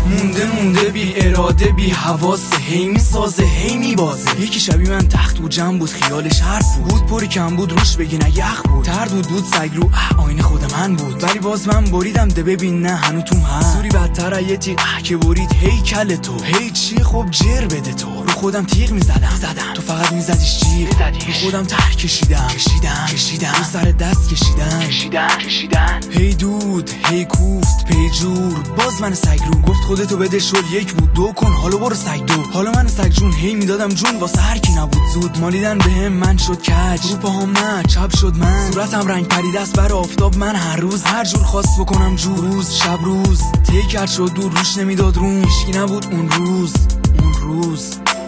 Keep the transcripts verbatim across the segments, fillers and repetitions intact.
مونده مونده بی اراده بی حواسه، هی میسازه هی میبازه. یکی شبیه من تخت بود جمع بود خیالش حرف بود, بود پری کم بود روش بگی نه یخ بود. ترد بود بود سگ رو اه آینه خود من بود, ولی باز من بریدم ده ببین نه هنو توم هست. سوری بدتر یتی اه که برید هی کل تو هی چی خب جر بده تو. رو خودم تیغ میزدم زدم تو فقط میزدیش جیغ رو خودم ته کشیدم کشیدم کشیدم رو سر دست کشیدم کشیدم کشیدم. هی دود هی کوفت پیجور باز من سگ رو گفت خودتو بده شد یک بود دو کن حالا برو سگ دو. حالا من سگ جون هی میدادم جون واسه هر کی نبود زود. مالیدن بهم من شد کج رو پاهام نه چپ شد من صورتم رنگ پریده است بر آفتاب. من هر روز هر جور خواست بکنم جو روز شب روز تی کرد شد دور روش نمیداد روم هیچکی نبود اون روز اون روز.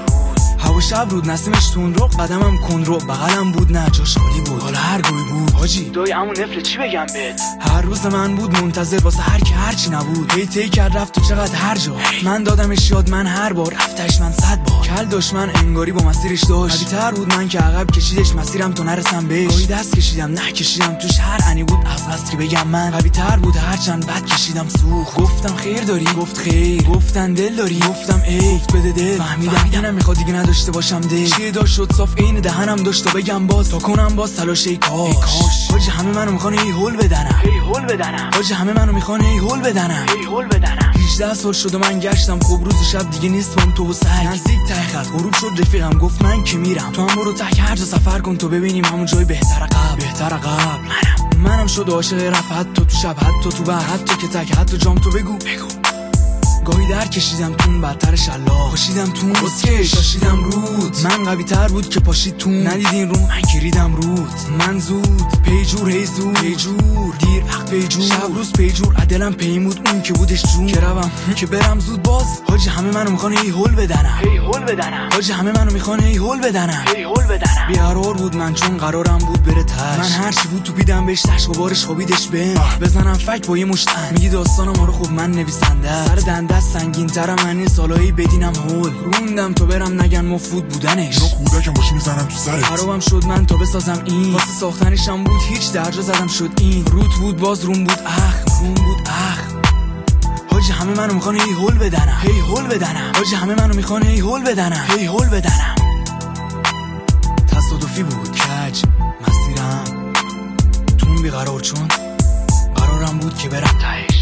هوا شب رود نسیمش تون رو قدمم کن رو بغلم بود نه جاش خالی بود. حالا هر گوی بود حاجی دای همون نفل چی بگم بهت. هر روز من بود منتظر واسه هر کی هر چی نبود. هی تی کرد رفت تو چقدر هر جا من دادمش یاد من هر بار رفتش من صد بار. کل دشمن انگاری با مسیرش داشت قوی تر بود من که عقب کشیدش مسیرم تو نرسم بهش. گاهی دست کشیدم نه کشیدم توش هر انی بود از قصری بگم من قوی تر بود هر چند بد کشیدم سوخ. گفتم خیر داری گفت خیر گفتن دل داری گفتم ای گفت بده دل. فهمیدم دیگه نمیخواد دیگه نداشته باشم دل. چیه داشت شد صاف این دهنم داشت تا بگم باز تا کنم باز تلاش ای کاش. حاجی همه منو میخوان ای هول بدنم ای هول بدنم. حاجی همه منو میخوان ای هول بدنم ای هول بدنم. هجده سال شد و من گشتم خب روز و شب دیگه نیستم تو و سگ. نزدیک ته خط غروب شد رفیقم گفت من که میرم تو هم برو ته هر جا سفر کن تو ببینیم همون جای بهتر قبل بهتر قبل. منم منم شد عاشق رفت حتی تو شب حتی تو بر حتی که تک حتی جام تو بگو بگو. گاهی در کشیدم تون بدترش الله پاشیدم تون بسکش شاشیدم رود. من قوی تر بود که پاشید تون ندیدین رو من کریدم رود. من زود پیجور هی زود پیجور دیر وقت پیجور شب روز پیجور عدلم پیمود اون که بودش جون که روم که برم زود باز. حاجی همه منو میخوان هی هول بدنم هی هول بدنم. حاجی همه منو میخوان هی هول بدنم هی هول بدنم. بیقرار بود من چون قرارم بود بره تاش. من هر چی بود تو پیدم بهش تش و بارش خوابیدش بهم بزنم فک با یه مشتن میگی داستان ما رو خوب من نویسنده سر دنده سنگین ترم من این سالایی بدینم هول روندم تو برم نگن مفروض بودنش. رو کودکم باشی میزنم تو سرت خرابم شد من تا بسازم این واسه ساختنشم بود هیچ درجا زدم شد این روت بود باز روم بود اخ روم بود اخ. حاجی همه منو میخوان هی هول بدنم هی هول بدنم. حاجی همه منو میخوان هی هول بدنم هی هول بدنم. تصادفی بود کج مسیرم تون بیقرار چون قرارم بود که برم تهش.